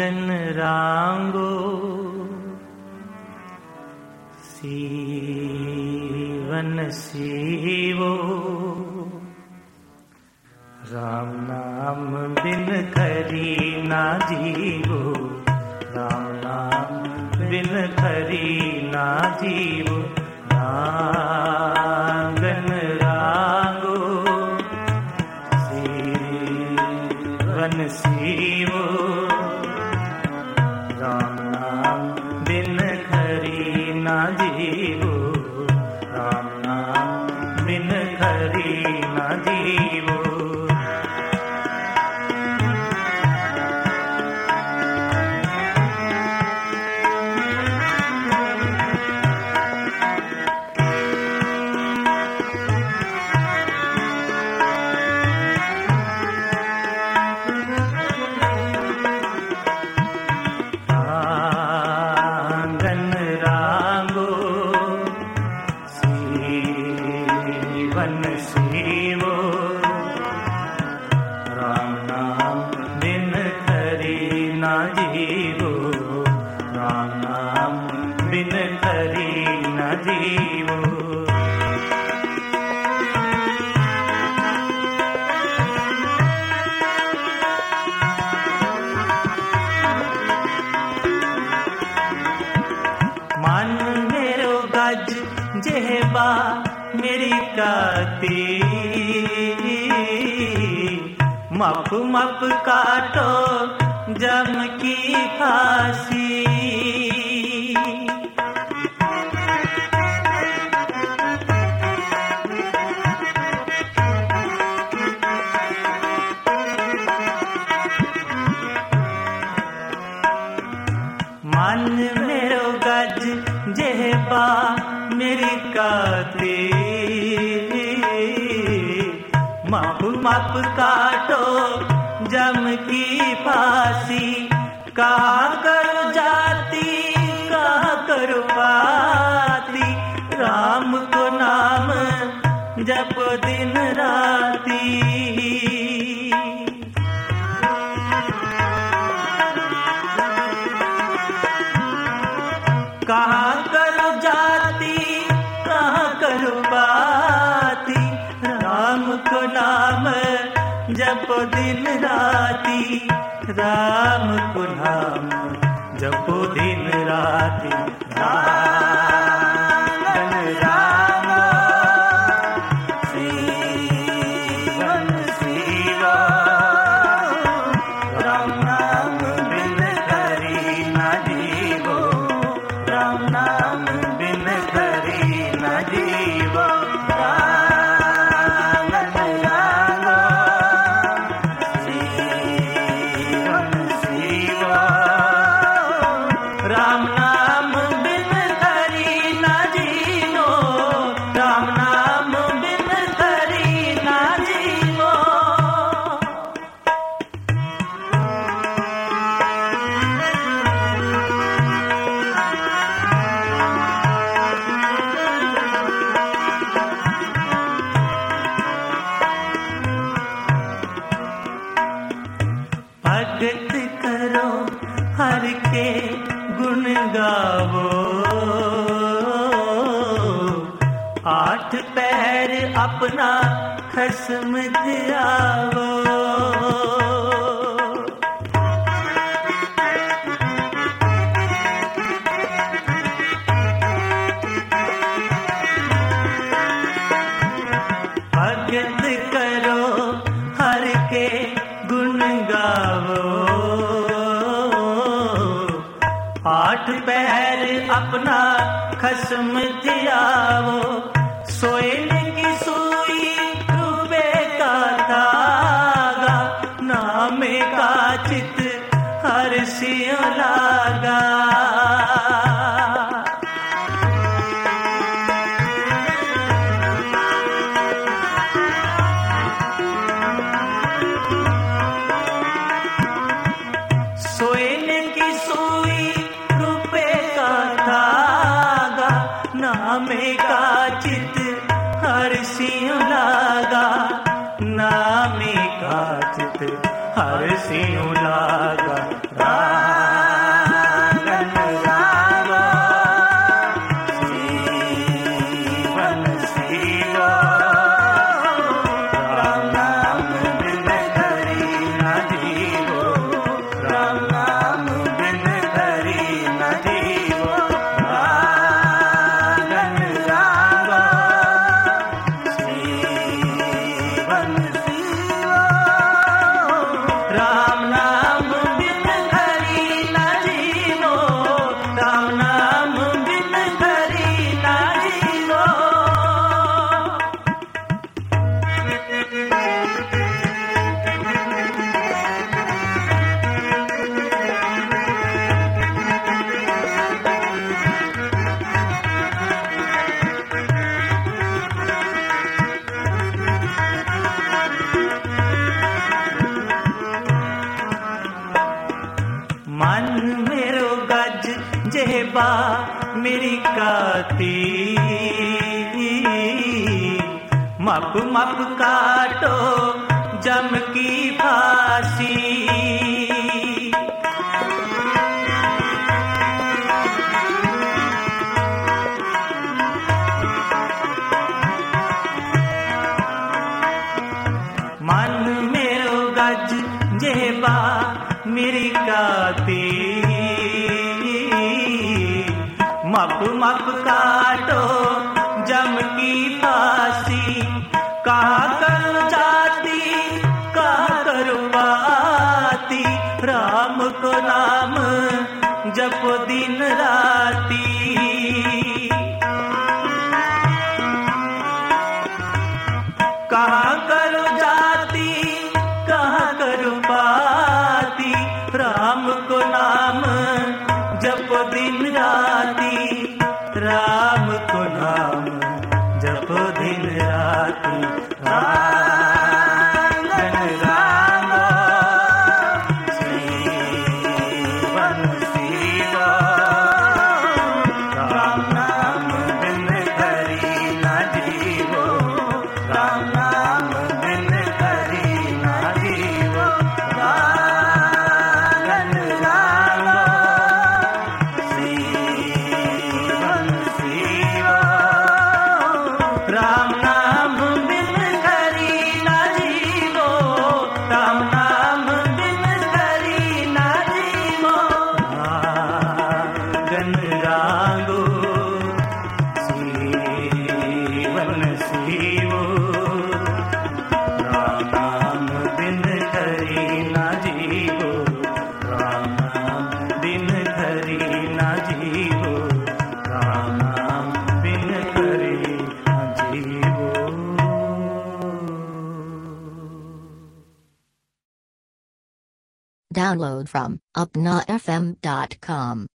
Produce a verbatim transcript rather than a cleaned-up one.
आंगन रांगो सीवन सीवो, राम नाम बिन खरी ना जीवो, राम नाम बिन खरी ना जीवो। आंगन रांगो सीवन सीवो, राम नाम बिन खरी ना जीवो, राम नाम बिन खरी ना जीवो। जेहबा मेरी काती, मप मप काटो जम की फांसी। मान मेरो गज जेहबा मेरी काती, माप माप काटो जम की फांसी। कहाँ करो जाती कहाँ करो पाती, राम को नाम जपो दिन राती। कहाँ करो जाती कहाँ करो बाती, राम को नाम जपो दिन राती, राम को नाम जपो दिन राती। आंगन रांगो सीवन सीवो, राम नाम बिन खरी ना जीवो, राम नाम बिन खरी ना जीवो। आंगन रांगो सीवन सीवो, राम नाम बिन खरी ना जीवो, राम नाम बिन खरी ना जीवो। भगत करो हर के गुण गावो, आठ पैर अपना खसम ध्यावो। भगत करो हर के गुण गावो, आठ पैर अपना खसम धियावो। सोने की सुई रुपए का धागा, नामे का चित हर सियों लागा। सोने की सुई रुपए का धागा, नामे का चित हर सियों लागा, नामे का चित हर सियों यूं लागा रागन रागा जीवन सीवा राम नाम बिन हरि न जीवो राम नाम बिन हरि न जीवो रागन रागा जीवन सीवा राम नाम बिन हरि न जीवो राम नाम बिन हरि न जीवो मन मेरो गज जेबा मेरी काती मप मप काटो जम की फांसी मन मेरो गज जेबा मेरी काती मप मप काटो जम की फांसी कहाँ कर जाती कहाँ कर पाती राम को नाम जपो दिन राती कहाँ कर जाती कहाँ कर पाती राम को नाम जपो दिन राती राम को नाम जपो दिन राती रागन रागा जीवन सीवा राम नाम बिन हरि न जीवो राम नाम बिन हरि न जीवो रागन रागा जीवन सीवा राम नाम बिन हरि न जीवो राम नाम बिन हरि न जीवो रागन रागो जीवन सीवो राम नाम बिन हरि न जीवो राम नाम बिन हरि न जीवो राम नाम बिन हरि न जीवो Download from upna f m dot com.